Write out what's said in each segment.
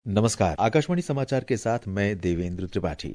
नमस्कार, आकाशवाणी समाचार के साथ मैं देवेंद्र त्रिपाठी।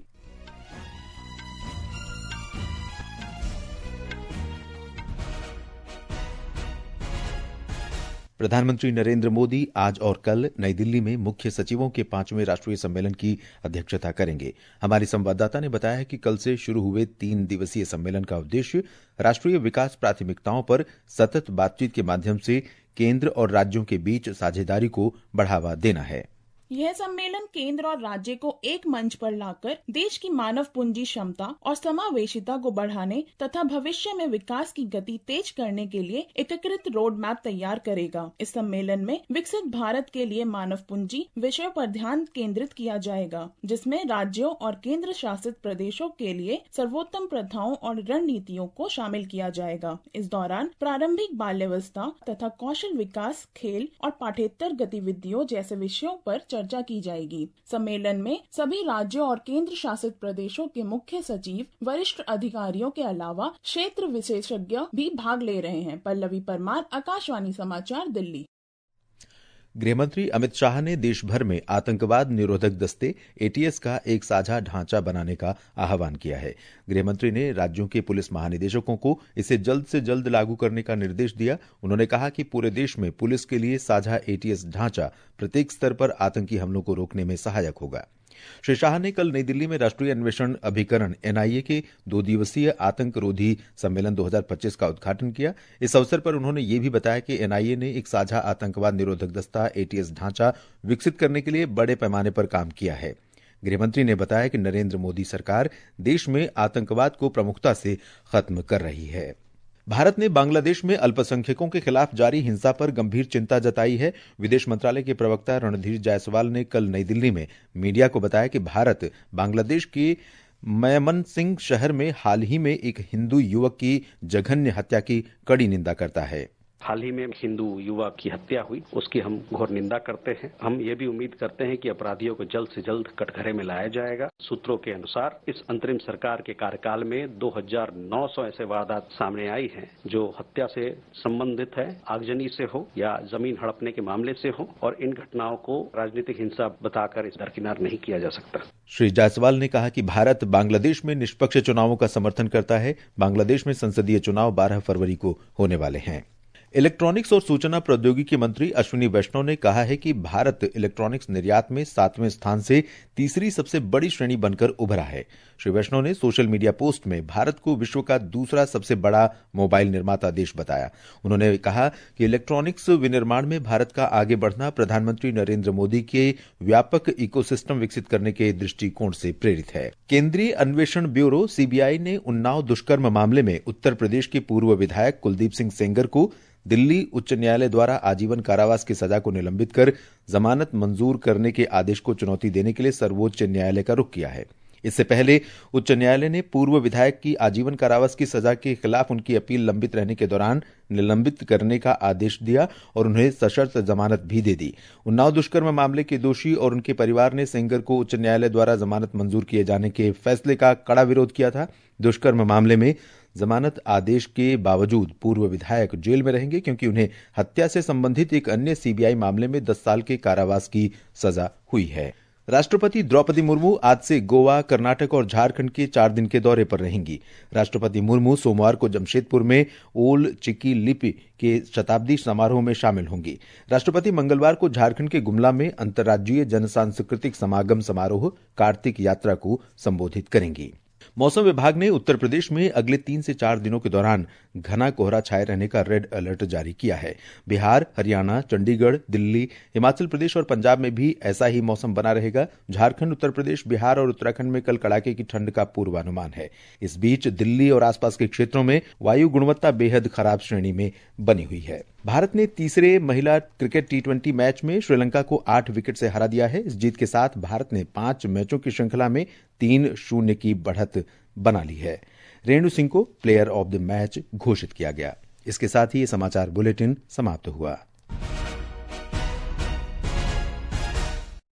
प्रधानमंत्री नरेंद्र मोदी आज और कल नई दिल्ली में मुख्य सचिवों के 5वें राष्ट्रीय सम्मेलन की अध्यक्षता करेंगे। हमारी संवाददाता ने बताया है कि कल से शुरू हुए 3 दिवसीय सम्मेलन का उद्देश्य राष्ट्रीय विकास प्राथमिकताओं पर सतत बातचीत के माध्यम से केंद्र और राज्यों के बीच साझेदारी को बढ़ावा देना है। यह सम्मेलन केंद्र और राज्य को एक मंच पर लाकर देश की मानव पूंजी क्षमता और समावेशिता को बढ़ाने तथा भविष्य में विकास की गति तेज करने के लिए एकीकृत रोड मैप तैयार करेगा। इस सम्मेलन में विकसित भारत के लिए मानव पूंजी विषय पर ध्यान केंद्रित किया जाएगा, जिसमें राज्यों और केंद्र शासित प्रदेशों के लिए सर्वोत्तम प्रथाओं और रणनीतियों को शामिल किया जाएगा। इस दौरान प्रारंभिक बाल्यावस्था तथा कौशल विकास, खेल और पाठ्येतर गतिविधियों जैसे विषयों पर चर्चा की जाएगी। सम्मेलन में सभी राज्यों और केंद्र शासित प्रदेशों के मुख्य सचिव, वरिष्ठ अधिकारियों के अलावा क्षेत्र विशेषज्ञ भी भाग ले रहे हैं। पल्लवी परमार, आकाशवाणी समाचार, दिल्ली। गृहमंत्री अमित शाह ने देश भर में आतंकवाद निरोधक दस्ते एटीएस का एक साझा ढांचा बनाने का आह्वान किया है। गृहमंत्री ने राज्यों के पुलिस महानिदेशकों को इसे जल्द से जल्द लागू करने का निर्देश दिया। उन्होंने कहा कि पूरे देश में पुलिस के लिए साझा एटीएस ढांचा प्रत्येक स्तर पर आतंकी हमलों को रोकने में सहायक होगा। श्री शाह ने कल नई दिल्ली में राष्ट्रीय अन्वेषण अभिकरण एनआईए के 2 दिवसीय आतंक रोधी सम्मेलन 2025 का उद्घाटन किया। इस अवसर पर उन्होंने ये भी बताया कि एनआईए ने एक साझा आतंकवाद निरोधक दस्ता एटीएस ढांचा विकसित करने के लिए बड़े पैमाने पर काम किया है। गृहमंत्री ने बताया कि नरेंद्र मोदी सरकार देश में आतंकवाद को प्रमुखता से खत्म कर रही है। भारत ने बांग्लादेश में अल्पसंख्यकों के खिलाफ जारी हिंसा पर गंभीर चिंता जताई है। विदेश मंत्रालय के प्रवक्ता रणधीर जायसवाल ने कल नई दिल्ली में मीडिया को बताया कि भारत बांग्लादेश के मयमनसिंह शहर में हाल ही में एक हिंदू युवक की जघन्य हत्या की कड़ी निंदा करता है। हाल ही में हिंदू युवक की हत्या हुई, उसकी हम घोर निंदा करते हैं। हम ये भी उम्मीद करते हैं कि अपराधियों को जल्द से जल्द कटघरे में लाया जाएगा। सूत्रों के अनुसार इस अंतरिम सरकार के कार्यकाल में 2900 ऐसे वारदात सामने आई हैं जो हत्या से संबंधित है, आगजनी से हो या जमीन हड़पने के मामले से हो, और इन घटनाओं को राजनीतिक हिंसा बताकर इस दरकिनार नहीं किया जा सकता। श्री जायसवाल ने कहा कि भारत बांग्लादेश में निष्पक्ष चुनावों का समर्थन करता है। बांग्लादेश में संसदीय चुनाव 12 फरवरी को होने वाले हैं। इलेक्ट्रॉनिक्स और सूचना प्रौद्योगिकी मंत्री अश्विनी वैष्णव ने कहा है कि भारत इलेक्ट्रॉनिक्स निर्यात में 7वें स्थान से तीसरी सबसे बड़ी श्रेणी बनकर उभरा है। श्री वैष्णव ने सोशल मीडिया पोस्ट में भारत को विश्व का दूसरा सबसे बड़ा मोबाइल निर्माता देश बताया। उन्होंने कहा कि इलेक्ट्रॉनिक्स विनिर्माण में भारत का आगे बढ़ना प्रधानमंत्री नरेंद्र मोदी के व्यापक इकोसिस्टम विकसित करने के दृष्टिकोण से प्रेरित है। केंद्रीय अन्वेषण ब्यूरो सीबीआई ने उन्नाव दुष्कर्म मामले में उत्तर प्रदेश के पूर्व विधायक कुलदीप सिंह सेंगर को दिल्ली उच्च न्यायालय द्वारा आजीवन कारावास की सजा को निलंबित कर जमानत मंजूर करने के आदेश को चुनौती देने के लिए सर्वोच्च न्यायालय का रुख किया है। इससे पहले उच्च न्यायालय ने पूर्व विधायक की आजीवन कारावास की सजा के खिलाफ उनकी अपील लंबित रहने के दौरान निलंबित करने का आदेश दिया और उन्हें सशर्त जमानत भी दे दी। उन्नाव दुष्कर्म मामले के दोषी और उनके परिवार ने सेंगर को उच्च न्यायालय द्वारा जमानत मंजूर किए जाने के फैसले का कड़ा विरोध किया था। दुष्कर्म मामले में जमानत आदेश के बावजूद पूर्व विधायक जेल में रहेंगे, क्योंकि उन्हें हत्या से संबंधित एक अन्य सीबीआई मामले में 10 साल के कारावास की सजा हुई है। राष्ट्रपति द्रौपदी मुर्मू आज से गोवा, कर्नाटक और झारखंड के 4 दिन के दौरे पर रहेंगी। राष्ट्रपति मुर्मू सोमवार को जमशेदपुर में ओल चिकी लिपि के शताब्दी समारोह में शामिल होंगी। राष्ट्रपति मंगलवार को झारखंड के गुमला में अंतर्राज्यीय जन सांस्कृतिक समागम समारोह कार्तिक यात्रा को संबोधित करेंगी। मौसम विभाग ने उत्तर प्रदेश में अगले 3 से 4 दिनों के दौरान घना कोहरा छाए रहने का रेड अलर्ट जारी किया है। बिहार, हरियाणा, चंडीगढ़, दिल्ली, हिमाचल प्रदेश और पंजाब में भी ऐसा ही मौसम बना रहेगा। झारखंड, उत्तर प्रदेश, बिहार और उत्तराखंड में कल कड़ाके की ठंड का पूर्वानुमान है। इस बीच दिल्ली और आसपास के क्षेत्रों में वायु गुणवत्ता बेहद खराब श्रेणी में बनी हुई है। भारत ने तीसरे महिला क्रिकेट T20 मैच में श्रीलंका को 8 विकेट से हरा दिया है। इस जीत के साथ भारत ने 5 मैचों की श्रृंखला में 3-0 की बढ़त बना ली है। रेणु सिंह को प्लेयर ऑफ द मैच घोषित किया गया। इसके साथ ही ये समाचार बुलेटिन समाप्त हुआ।